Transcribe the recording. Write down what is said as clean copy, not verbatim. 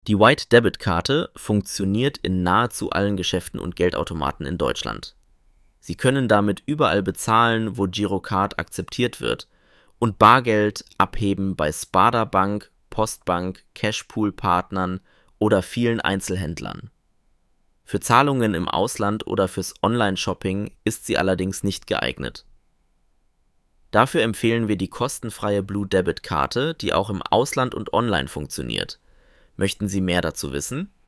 Die White Debit Karte funktioniert in nahezu allen Geschäften und Geldautomaten in Deutschland. Sie können damit überall bezahlen, wo Girocard akzeptiert wird, und Bargeld abheben bei Sparda-Bank, Postbank, Cashpool-Partnern oder vielen Einzelhändlern. Für Zahlungen im Ausland oder fürs Online-Shopping ist sie allerdings nicht geeignet. Dafür empfehlen wir die kostenfreie Blue Debit Karte, die auch im Ausland und online funktioniert. Möchten Sie mehr dazu wissen?